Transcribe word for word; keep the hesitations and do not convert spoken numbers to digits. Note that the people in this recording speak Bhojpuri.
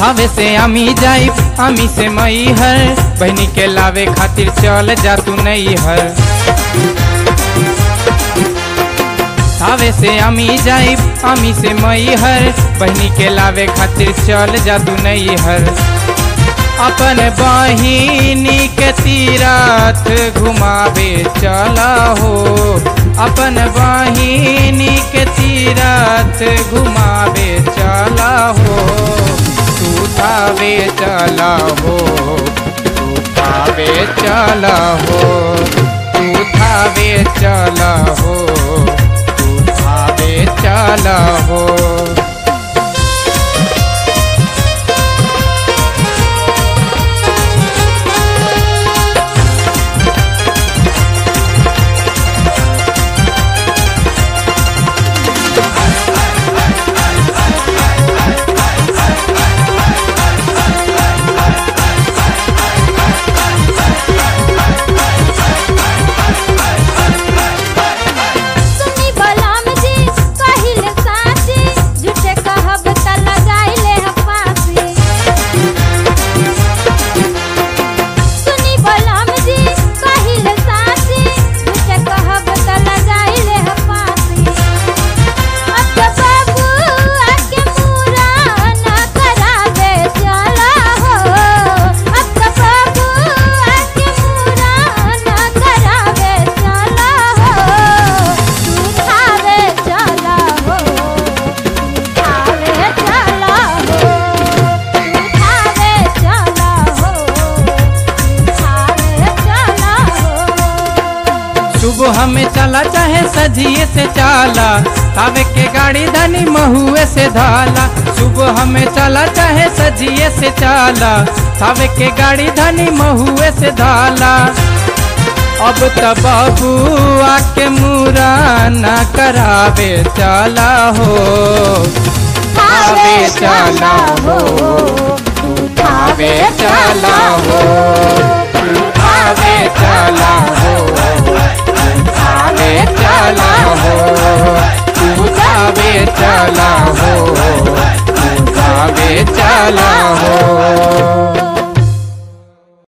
थावे से आमी जाई आमी से मई हर बहनी के लावे खातिर चल जा तू नहीं हर। थावे से आमी जाई आमी से मई हर बहनी के लावे खातिर चल जा तू नहीं हर। अपन बहिनी के तीरथ घुमावे चला हो, अपन बहिनी के तीरथ घुमावे चला हो। तू थावे चला हो, तू थावे चला हो, तू थावे चला हो, तू थावे चला हो। सुबह हमें चला चाहे सजिए से चाला, थावे के गाड़ी धनी महुए से धाला। सुबह हमें चला चाहे सजिए से चाला, थावे के गाड़ी धनी महुए से धाला। अब त बबुआ के मुराना करावे चला हो, थावे चला हो, थावे चला हो।